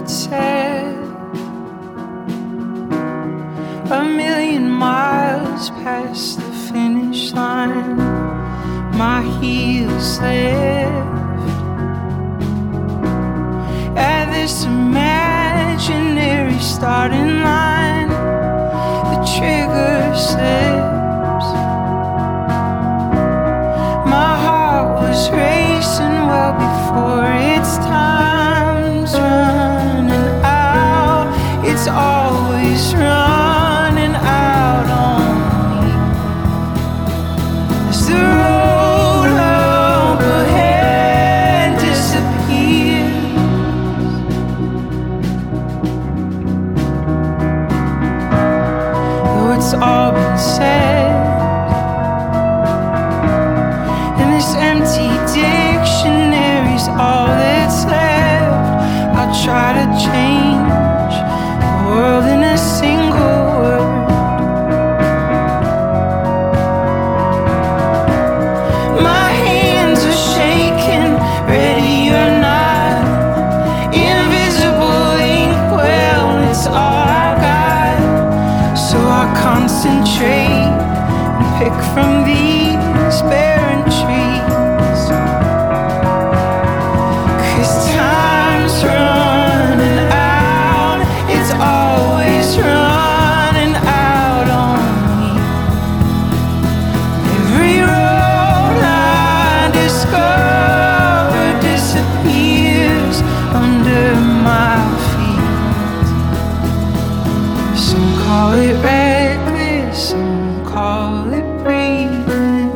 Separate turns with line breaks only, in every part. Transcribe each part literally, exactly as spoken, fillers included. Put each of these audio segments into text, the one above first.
been said. A million miles past the finish line, my heels left at this imaginary starting line. The trigger slips. My heart was racing well before its time's running out. It's always running out on me. As the road up ahead disappears, though it's all been said, and this empty dictionary's all that's left. I'll try to change the world in a single word. My hands are shaking, ready or not. Invisible ink, well, it's all I got. So I concentrate and pick from these barren trees. 'Cause time's running out, it's always running out on me. Every road I discover disappears under my feet. Some call it reckless, some call it breathing.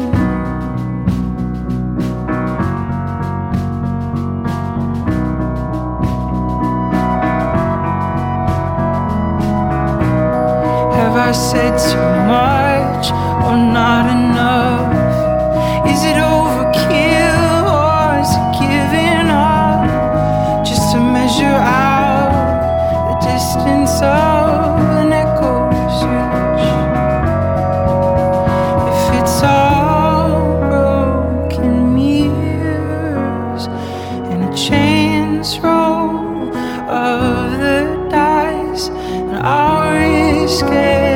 Have I said too much or not enough? Is it overkill or is it giving up? Just to measure out the distance of an echo switch. If it's all broken mirrors and a chance roll of the dice, and I'll risk it.